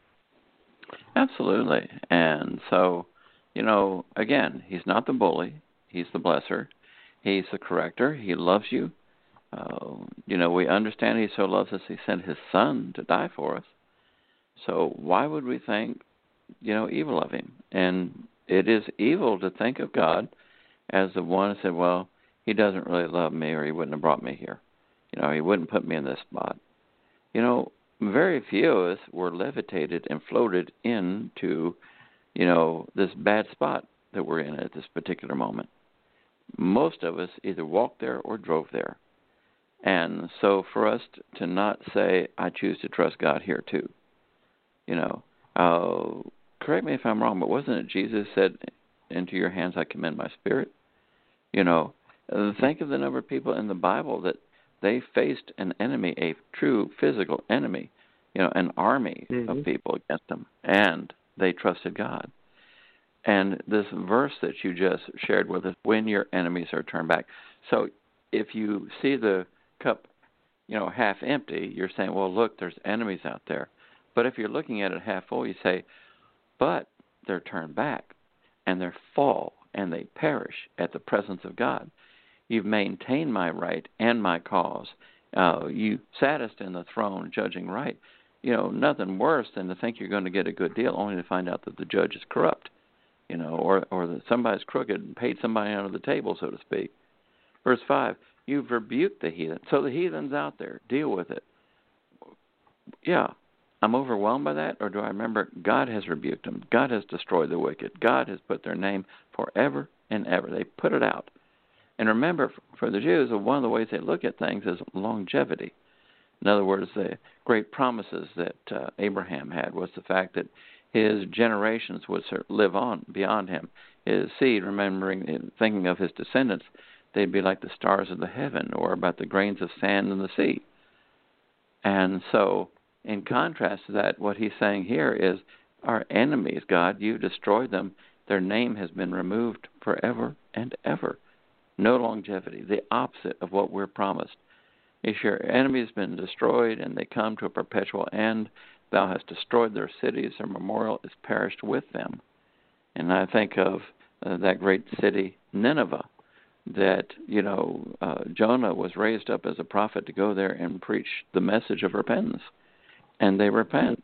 Absolutely. And so, you know, again, he's not the bully. He's the blesser. He's the corrector. He loves you. Uh, you know, we understand he so loves us, he sent his son to die for us. So why would we think, you know, evil of him? And it is evil to think of God as the one who said, well, he doesn't really love me or he wouldn't have brought me here. You know, he wouldn't put me in this spot. You know, very few of us were levitated and floated into, you know, this bad spot that we're in at this particular moment. Most of us either walked there or drove there. And so for us to not say, I choose to trust God here too, you know, uh, correct me if I'm wrong, but wasn't it Jesus said, into your hands I commend my spirit? You know, think of the number of people in the Bible that they faced an enemy, a true physical enemy, you know, an army mm-hmm. of people against them, and they trusted God. And this verse that you just shared with us, when your enemies are turned back. So if you see the cup, you know, half empty, you're saying, well, look, there's enemies out there. But if you're looking at it half full, you say, but they're turned back, and they fall, and they perish at the presence of God. You've maintained my right and my cause. Uh, you sattest in the throne, judging right. You know, nothing worse than to think you're going to get a good deal, only to find out that the judge is corrupt, you know, or, or that somebody's crooked and paid somebody under the table, so to speak. Verse five, you've rebuked the heathen. So the heathen's out there. Deal with it. Yeah, I'm overwhelmed by that, or do I remember God has rebuked them, God has destroyed the wicked, God has put their name forever and ever. They put it out. And remember, for the Jews, one of the ways they look at things is longevity. In other words, the great promises that uh, Abraham had was the fact that his generations would live on beyond him. His seed, remembering, thinking of his descendants, they'd be like the stars of the heaven or about the grains of sand in the sea. And so, in contrast to that, what he's saying here is, our enemies, God, you destroyed them. Their name has been removed forever and ever. No longevity, the opposite of what we're promised. If your enemy has been destroyed and they come to a perpetual end, thou hast destroyed their cities, their memorial is perished with them. And I think of uh, that great city, Nineveh, that, you know, uh, Jonah was raised up as a prophet to go there and preach the message of repentance. And they repent.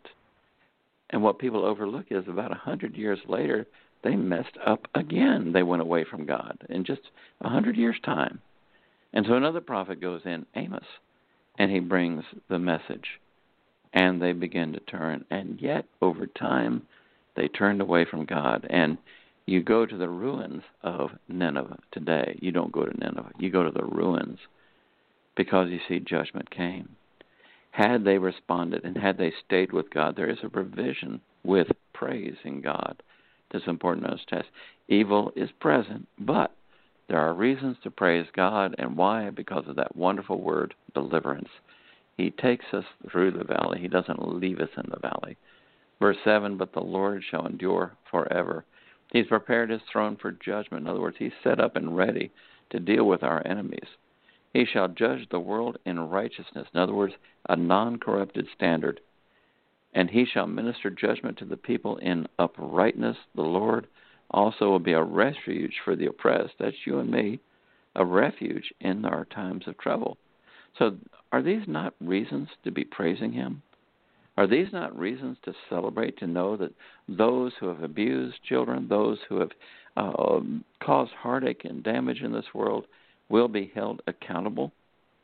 And what people overlook is about a hundred years later, they messed up again. They went away from God in just a hundred years' time. And so another prophet goes in, Amos, and he brings the message. And they begin to turn. And yet, over time, they turned away from God. And you go to the ruins of Nineveh today. You don't go to Nineveh. You go to the ruins because you see judgment came. Had they responded and had they stayed with God, there is a provision with praising God. That's important to understand. Evil is present, but there are reasons to praise God. And why? Because of that wonderful word, deliverance. He takes us through the valley. He doesn't leave us in the valley. Verse seven, but the Lord shall endure forever. He's prepared his throne for judgment. In other words, he's set up and ready to deal with our enemies. He shall judge the world in righteousness. In other words, a non-corrupted standard. And he shall minister judgment to the people in uprightness. The Lord also will be a refuge for the oppressed. That's you and me, a refuge in our times of trouble. So are these not reasons to be praising him? Are these not reasons to celebrate, to know that those who have abused children, those who have uh, caused heartache and damage in this world will be held accountable?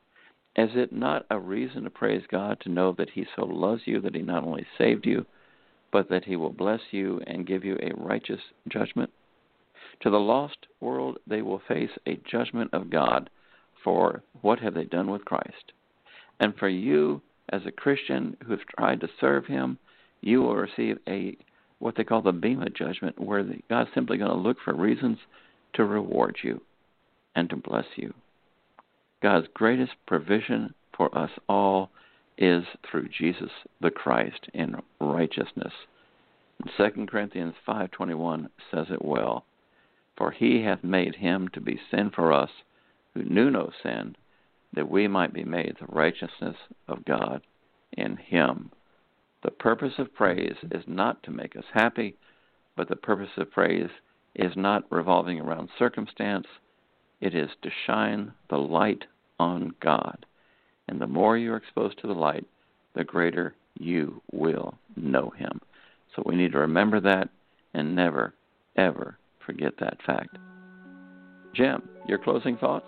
Is it not a reason to praise God to know that he so loves you that he not only saved you, but that he will bless you and give you a righteous judgment? To the lost world, they will face a judgment of God for what have they done with Christ. And for you, as a Christian who have tried to serve him, you will receive a what they call the Bema judgment, where the, God's simply going to look for reasons to reward you and to bless you. God's greatest provision for us all is through Jesus the Christ in righteousness. Second Corinthians five twenty-one says it well. For he hath made him to be sin for us, who knew no sin, that we might be made the righteousness of God in him. The purpose of praise is not to make us happy, but the purpose of praise is not revolving around circumstance. It is to shine the light on God. And the more you're exposed to the light, the greater you will know him. So we need to remember that and never, ever forget that fact. Jim, your closing thoughts?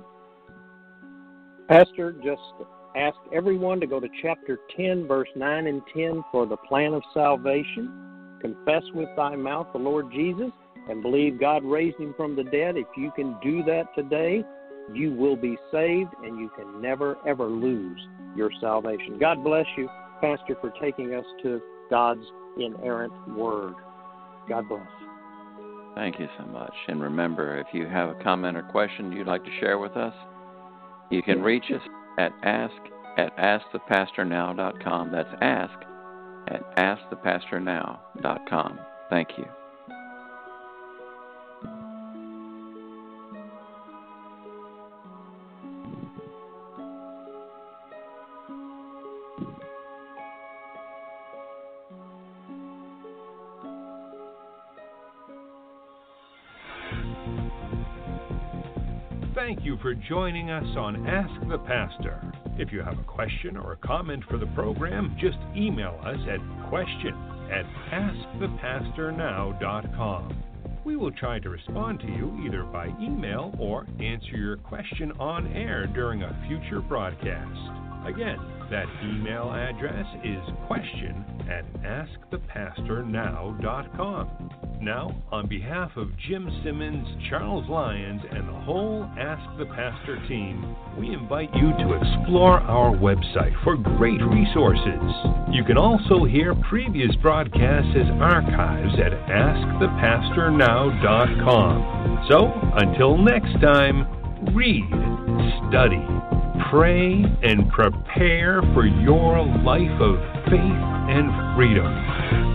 Pastor, just ask everyone to go to chapter ten, verse nine and ten for the plan of salvation. Confess with thy mouth the Lord Jesus and believe God raised him from the dead. If you can do that today, you will be saved and you can never, ever lose your salvation. God bless you, Pastor, for taking us to God's inerrant word. God bless. Thank you so much. And remember, if you have a comment or question you'd like to share with us, you can reach us at ask at ask the pastor now dot com. That's ask at ask the pastor now dot com. Thank you. Thank you for joining us on Ask the Pastor. If you have a question or a comment for the program, just email us at question at ask the pastor now dot com. We will try to respond to you either by email or answer your question on air during a future broadcast. Again, that email address is question at ask the pastor now dot com. Now, on behalf of Jim Simmons, Charles Lyons, and the whole Ask the Pastor team, we invite you to explore our website for great resources. You can also hear previous broadcasts as archives at ask the pastor now dot com. So, until next time, read, study, pray, and prepare for your life of faith and freedom.